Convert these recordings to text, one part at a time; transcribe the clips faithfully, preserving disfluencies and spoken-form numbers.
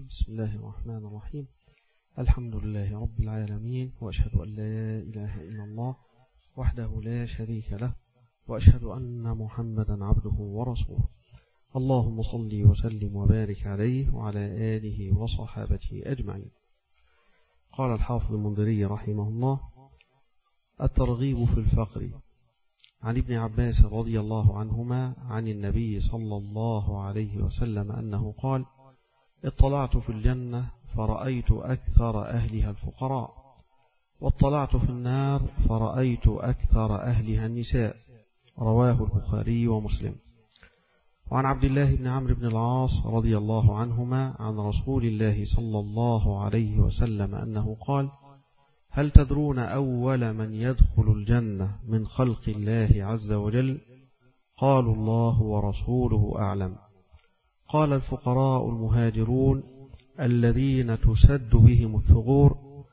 بسم الله الرحمن الرحيم. الحمد لله رب العالمين، وأشهد أن لا إله إلا الله وحده لا شريك له، وأشهد أن محمدا عبده ورسوله. اللهم صل وسلم وبارك عليه وعلى آله وصحابته أجمعين. قال الحافظ المنذري رحمه الله: الترغيب في الفقر. عن ابن عباس رضي الله عنهما عن النبي صلى الله عليه وسلم أنه قال: اطلعت في الجنة فرأيت أكثر أهلها الفقراء، واطلعت في النار فرأيت أكثر أهلها النساء. رواه البخاري ومسلم. وعن عبد الله بن عمرو بن العاص رضي الله عنهما عن رسول الله صلى الله عليه وسلم أنه قال: هل تدرون أول من يدخل الجنة من خلق الله عز وجل؟ قالوا: الله ورسوله أعلم. قال: الفقراء المهاجرون الذين تسد بهم الثغور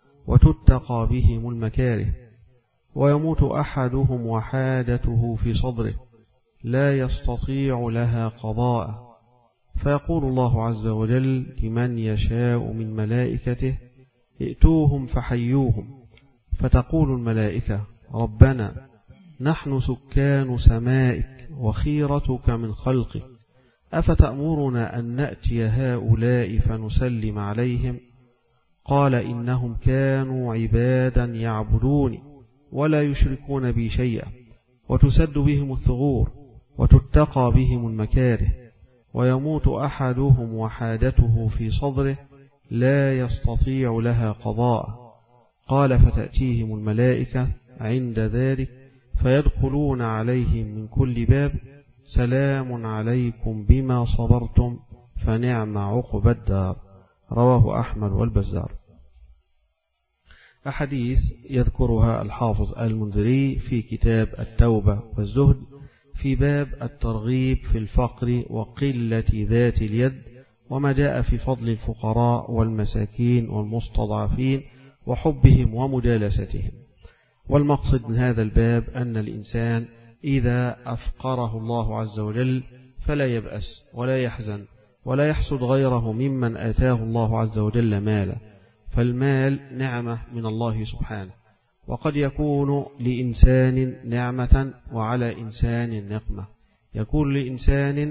وتتقى بهم المكاره، ويموت أحدهم وحاجته في صدره لا يستطيع لها قضاء، فيقول الله عز وجل لمن يشاء من ملائكته: ائتوهم فحيوهم، فتقول الملائكة: ربنا نحن سكان سمائك وخيرتك من خلقك، أفتأمرنا أن نأتي هؤلاء فنسلم عليهم؟ قال: إنهم كانوا عبادا يعبدوني ولا يشركون بي شيئا، وتسد بهم الثغور وتتقى بهم المكاره، ويموت أحدهم وحاجته في صدره لا يستطيع لها قضاء. قال: فتأتيهم الملائكة عند ذلك فيدخلون عليهم من كل باب: سلام عليكم بما صبرتم فنعم عقبى الدار. رواه أحمد والبزار. أحاديث يذكرها الحافظ المنذري في كتاب التوبة والزهد في باب الترغيب في الفقر وقلة ذات اليد، وما جاء في فضل الفقراء والمساكين والمستضعفين وحبهم ومجالستهم. والمقصد من هذا الباب أن الإنسان إذا أفقره الله عز وجل فلا يبأس ولا يحزن ولا يحسد غيره ممن آتاه الله عز وجل مالا، فالمال نعمة من الله سبحانه، وقد يكون لإنسان نعمة وعلى إنسان نقمة. يكون لإنسان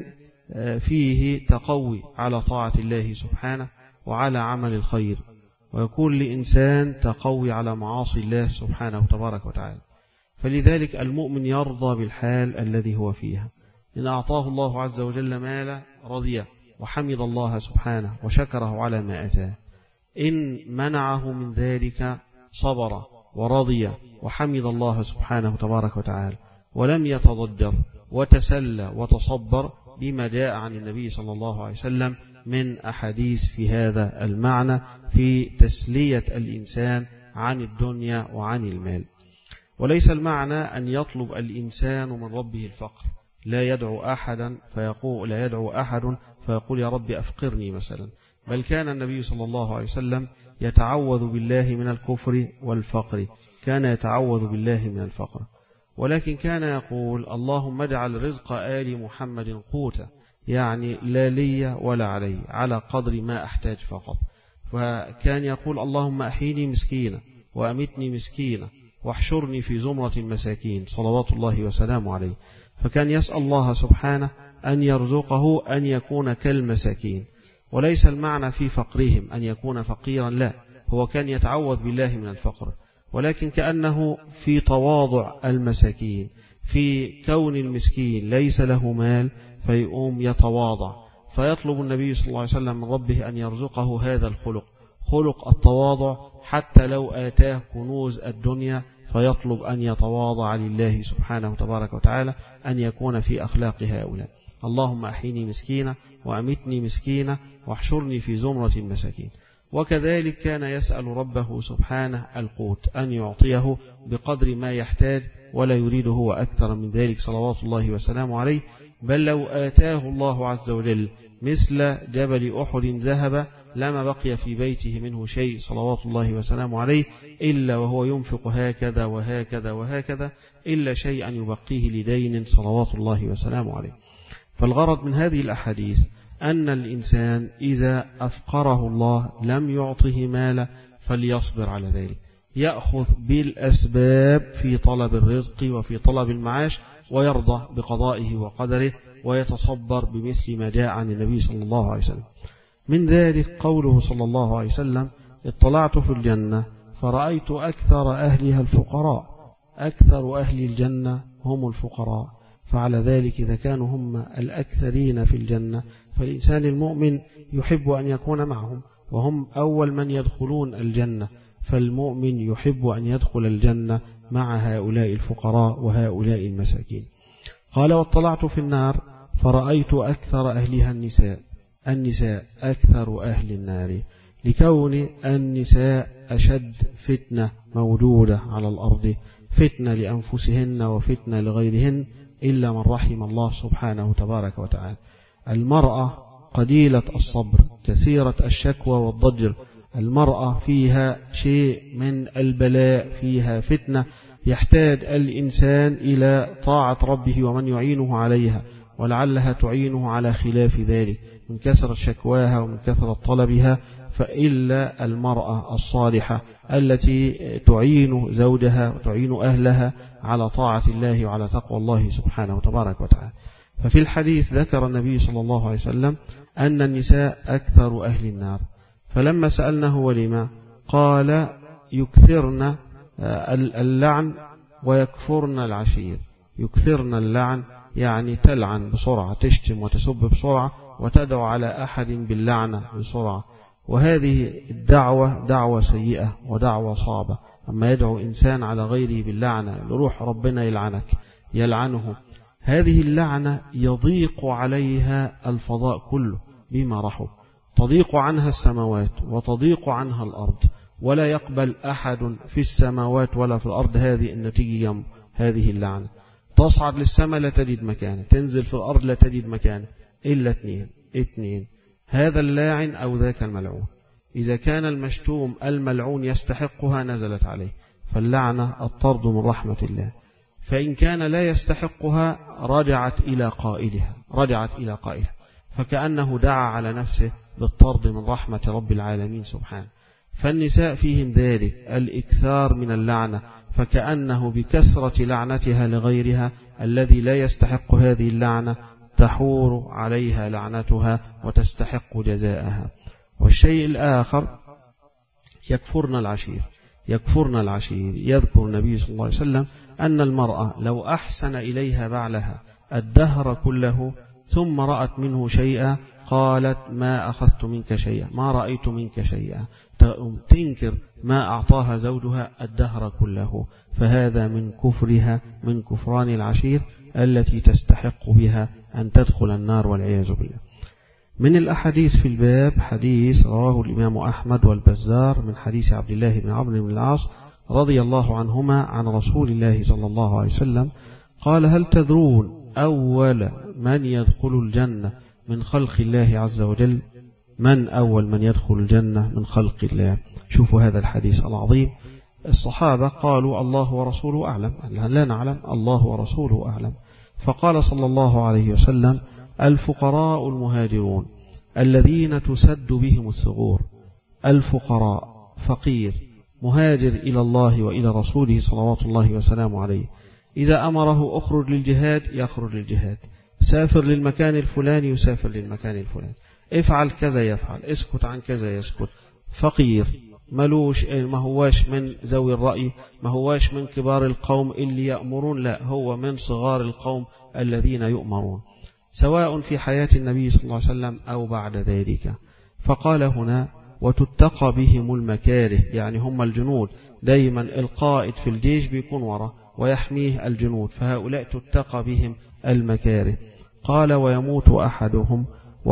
فيه تقوي على طاعة الله سبحانه وعلى عمل الخير، ويكون لإنسان تقوي على معاصي الله سبحانه تبارك وتعالى. فلذلك المؤمن يرضى بالحال الذي هو فيها. إن أعطاه الله عز وجل مالا رضي وحمد الله سبحانه وشكره على ما أتاه، إن منعه من ذلك صبر ورضي وحمد الله سبحانه تبارك وتعالى، ولم يتضجر وتسلى وتصبر بما جاء عن النبي صلى الله عليه وسلم من أحاديث في هذا المعنى في تسلية الإنسان عن الدنيا وعن المال. وليس المعنى أن يطلب الإنسان من ربه الفقر، لا يدعو أحدا فيقول لا يدعو أحد فيقول يا رب أفقرني مثلا، بل كان النبي صلى الله عليه وسلم يتعوذ بالله من الكفر والفقر، كان يتعوذ بالله من الفقر، ولكن كان يقول: اللهم اجعل رزق آل محمد قوتا، يعني لا لي ولا علي، على قدر ما أحتاج فقط. فكان يقول: اللهم أحيني مسكينا وأمتني مسكينا واحشرني في زمرة المساكين، صلوات الله وسلامه عليه. فكان يسأل الله سبحانه أن يرزقه أن يكون كالمساكين، وليس المعنى في فقرهم أن يكون فقيرا، لا، هو كان يتعوذ بالله من الفقر، ولكن كأنه في تواضع المساكين، في كون المسكين ليس له مال فيقوم يتواضع، فيطلب النبي صلى الله عليه وسلم من ربه أن يرزقه هذا الخلق، خلق التواضع، حتى لو آتاه كنوز الدنيا فيطلب أن يتواضع لله سبحانه تبارك وتعالى، أن يكون في أخلاق هؤلاء. اللهم أحيني مسكينة وأمتني مسكينة واحشرني في زمرة المساكين. وكذلك كان يسأل ربه سبحانه القوت، أن يعطيه بقدر ما يحتاج، ولا يريد هو أكثر من ذلك، صلوات الله وسلامه عليه. بل لو آتاه الله عز وجل مثل جبل أحد ذهب لما بقي في بيته منه شيء، صلوات الله وسلامه عليه، إلا وهو ينفق هكذا وهكذا وهكذا، إلا شيئا يبقيه لدين، صلوات الله وسلامه عليه. فالغرض من هذه الأحاديث أن الإنسان إذا أفقره الله لم يعطه مالا فليصبر على ذلك، يأخذ بالأسباب في طلب الرزق وفي طلب المعاش، ويرضى بقضائه وقدره، ويتصبر بمثل ما جاء عن النبي صلى الله عليه وسلم. من ذلك قوله صلى الله عليه وسلم: اطلعت في الجنة فرأيت أكثر أهلها الفقراء، أكثر أهل الجنة هم الفقراء. فعلى ذلك إذا كانوا هم الأكثرين في الجنة فالإنسان المؤمن يحب أن يكون معهم، وهم أول من يدخلون الجنة، فالمؤمن يحب أن يدخل الجنة مع هؤلاء الفقراء وهؤلاء المساكين. قال: واطلعت في النار فرأيت أكثر أهلها النساء، النساء أكثر أهل النار، لكون النساء أشد فتنة موجودة على الأرض، فتنة لأنفسهن وفتنة لغيرهن، إلا من رحم الله سبحانه تبارك وتعالى. المرأة قليلة الصبر، كثيرة الشكوى والضجر، المرأة فيها شيء من البلاء، فيها فتنة، يحتاج الإنسان إلى طاعة ربه ومن يعينه عليها، ولعلها تعينه على خلاف ذلك من كثرة شكواها ومن كثرة طلبها. فإلا المرأة الصالحة التي تعين زوجها وتعين أهلها على طاعة الله وعلى تقوى الله سبحانه تبارك وتعالى. ففي الحديث ذكر النبي صلى الله عليه وسلم أن النساء أكثر أهل النار، فلما سألناه ولما قال: يكثرن اللعن ويكفرن العشير. يكثرن اللعن يعني تلعن بسرعة، تشتم وتسب بسرعة، وتدعو على أحد باللعنة بسرعة، وهذه الدعوة دعوة سيئة ودعوة صعبة. أما يدعو إنسان على غيره باللعنة، لروح ربنا يلعنك، يلعنه، هذه اللعنة يضيق عليها الفضاء كله بما رحب، تضيق عنها السماوات وتضيق عنها الأرض، ولا يقبل أحد في السماوات ولا في الأرض هذه النتيجة جنب هذه اللعنة. تصعد للسماء لا تجد مكانه، تنزل في الأرض لا تجد مكانه، إلا اثنين اثنين هذا اللاعن أو ذاك الملعون. إذا كان المشتوم الملعون يستحقها نزلت عليه، فاللعنة الطرد من رحمة الله. فإن كان لا يستحقها رجعت إلى قائلها، رجعت إلى قائلها، فكأنه دعا على نفسه بالطرد من رحمة رب العالمين سبحانه. فالنساء فيهم ذلك الإكثار من اللعنة، فكأنه بكثرة لعنتها لغيرها الذي لا يستحق هذه اللعنة تحور عليها لعنتها وتستحق جزاءها. والشيء الآخر يكفرن العشير، يكفرن العشير. يذكر النبي صلى الله عليه وسلم أن المرأة لو أحسن إليها بعلها الدهر كله ثم رأت منه شيئا قالت: ما أخذت منك شيئا، ما رأيت منك شيئا، تنكر ما أعطاها زوجها الدهر كله، فهذا من كفرها، من كفران العشير التي تستحق بها أن تدخل النار والعياذ بالله. من الأحاديث في الباب حديث رواه الإمام أحمد والبزار من حديث عبد الله بن عمرو بن العاص رضي الله عنهما عن رسول الله صلى الله عليه وسلم قال: هل تدرون أول من يدخل الجنة من خلق الله عز وجل؟ من أول من يدخل الجنة من خلق الله؟ شوفوا هذا الحديث العظيم. الصحابة قالوا: الله ورسوله أعلم، لا نعلم، الله ورسوله أعلم. فقال صلى الله عليه وسلم: الفقراء المهاجرون الذين تسد بهم الثغور. الفقراء، فقير مهاجر إلى الله وإلى رسوله صلوات الله وسلامه عليه، إذا أمره أخرج للجهاد يخرج للجهاد، سافر للمكان الفلاني يسافر للمكان الفلاني، افعل كذا يفعل، اسكت عن كذا يسكت. فقير ملوش، ما هواش من ذوي الرأي، ما هواش من كبار القوم اللي يأمرون، لا، هو من صغار القوم الذين يؤمرون، سواء في حياة النبي صلى الله عليه وسلم أو بعد ذلك. فقال هنا: وتتقى بهم المكاره، يعني هم الجنود، دايما القائد في الجيش بيكون وراء ويحميه الجنود، فهؤلاء تتقى بهم المكاره. قال: ويموت أحدهم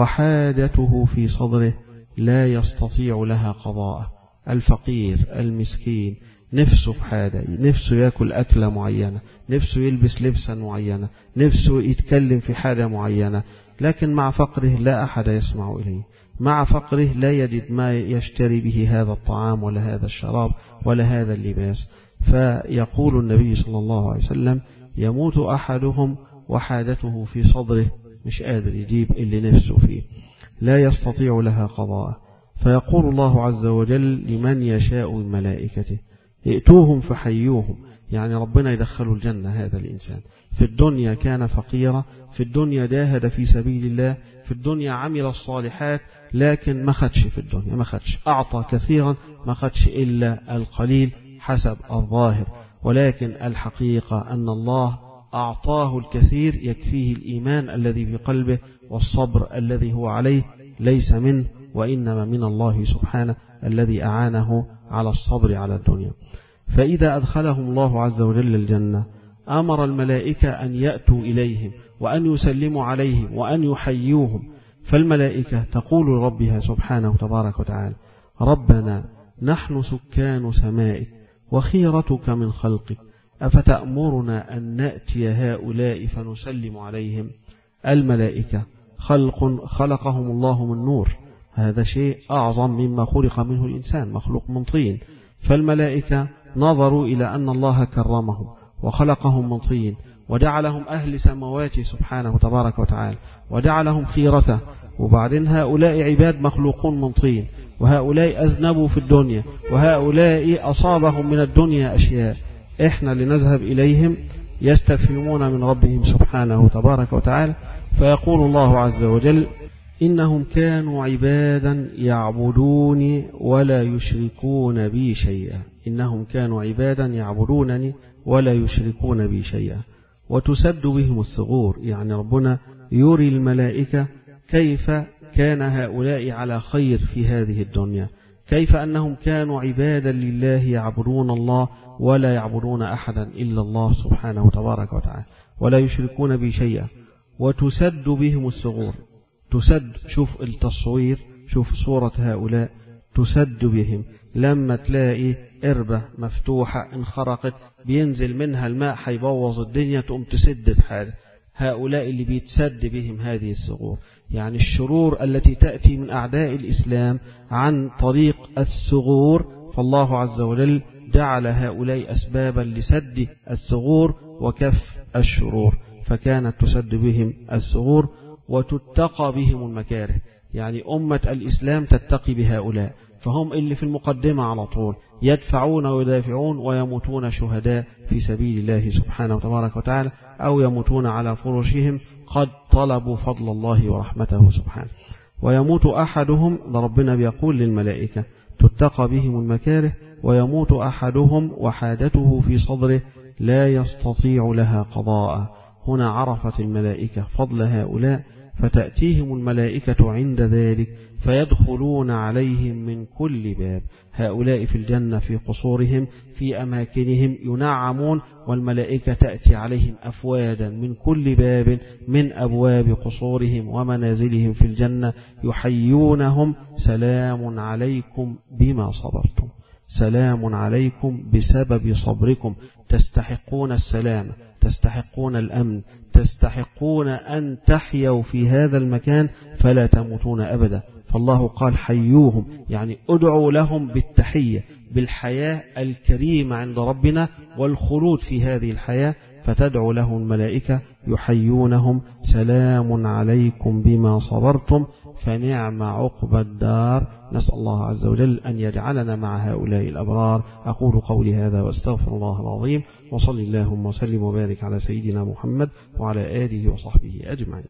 وحاجته في صدره لا يستطيع لها قضاء. الفقير المسكين نفسه في حاجة، نفسه يأكل أكلة معينة، نفسه يلبس لبسا معينة، نفسه يتكلم في حاجة معينة، لكن مع فقره لا أحد يسمع إليه، مع فقره لا يجد ما يشتري به هذا الطعام ولا هذا الشراب ولا هذا اللباس. فيقول النبي صلى الله عليه وسلم: يموت أحدهم وحاجته في صدره، مش قادر يجيب اللي نفسه فيه. لا يستطيع لها قضاء. فيقول الله عز وجل لمن يشاء من ملائكته ائتوهم فحيوهم، يعني ربنا يدخلوا الجنة هذا الإنسان. في الدنيا كان فقيرا، في الدنيا جاهد في سبيل الله، في الدنيا عمل الصالحات، لكن ما خدش في الدنيا، ما خدش، أعطى كثيرا ما خدش إلا القليل حسب الظاهر، ولكن الحقيقة أن الله أعطاه الكثير يكفيه الإيمان الذي في قلبه والصبر الذي هو عليه ليس منه، وإنما من الله سبحانه الذي أعانه على الصبر على الدنيا. فإذا أدخلهم الله عز وجل الجنة أمر الملائكة أن يأتوا إليهم وأن يسلموا عليهم وأن يحيوهم. فالملائكة تقول لربها سبحانه تبارك وتعالى: ربنا نحن سكان سمائك وخيرتك من خلقك، أفتأمرنا أن نأتي هؤلاء فنسلم عليهم؟ الملائكة خلق خلقهم الله من نور، هذا شيء أعظم مما خلق منه الإنسان، مخلوق من طين. فالملائكة نظروا إلى أن الله كرمهم وخلقهم من طين وجعلهم أهل سماواته سبحانه تبارك وتعالى وجعلهم خيرته، وبعدين هؤلاء عباد مخلوقون من طين، وهؤلاء أذنبوا في الدنيا، وهؤلاء أصابهم من الدنيا أشياء، إحنا لنذهب إليهم يستفهمون من ربهم سبحانه تبارك وتعالى. فيقول الله عز وجل: إنهم كانوا عبادا يعبدوني ولا يشركون بي شيئا، إنهم كانوا عبادا يعبدونني ولا يشركون بي شيئا. وتسد بهم الثغور، يعني ربنا يري الملائكة كيف كان هؤلاء على خير في هذه الدنيا، كيف أنهم كانوا عبادا لله يعبدون الله ولا يعبدون أحدا إلا الله سبحانه تبارك وتعالى ولا يشركون به شيئا. وتسد بهم الثغور، تسد، شوف التصوير، شوف صورة هؤلاء، تسد بهم. لما تلاقي إربة مفتوحة انخرقت بينزل منها الماء حيبوظ الدنيا، تقوم تسد حاجة، هؤلاء اللي بيتسد بهم هذه الثغور، يعني الشرور التي تأتي من أعداء الإسلام عن طريق الثغور، فالله عز وجل جعل هؤلاء أسبابا لسد الثغور وكف الشرور، فكانت تسد بهم الثغور وتتقى بهم المكاره، يعني أمة الإسلام تتقي بهؤلاء، فهم اللي في المقدمة على طول يدفعون ويدافعون ويموتون شهداء في سبيل الله سبحانه وتبارك وتعالى، أو يموتون على فرشهم قد طلبوا فضل الله ورحمته سبحانه. ويموت أحدهم، ربنا بيقول للملائكة تتقى بهم المكاره، ويموت أحدهم وحاجته في صدره لا يستطيع لها قضاء. هنا عرفت الملائكة فضل هؤلاء، فتأتيهم الملائكة عند ذلك فيدخلون عليهم من كل باب. هؤلاء في الجنة في قصورهم في أماكنهم ينعمون، والملائكة تأتي عليهم أفواجا من كل باب من أبواب قصورهم ومنازلهم في الجنة، يحيونهم: سلام عليكم بما صبرتم، سلام عليكم بسبب صبركم، تستحقون السلام، تستحقون الأمن، تستحقون أن تحيوا في هذا المكان فلا تموتون أبدا. فالله قال: حيوهم، يعني ادعوا لهم بالتحية، بالحياة الكريمة عند ربنا والخلود في هذه الحياة، فتدعو لهم الملائكة يحيونهم: سلام عليكم بما صبرتم فنعم عقبى الدار. نسأل الله عز وجل أن يجعلنا مع هؤلاء الأبرار. أقول قولي هذا وأستغفر الله العظيم، وصل اللهم وسلم وبارك على سيدنا محمد وعلى آله وصحبه أجمعين.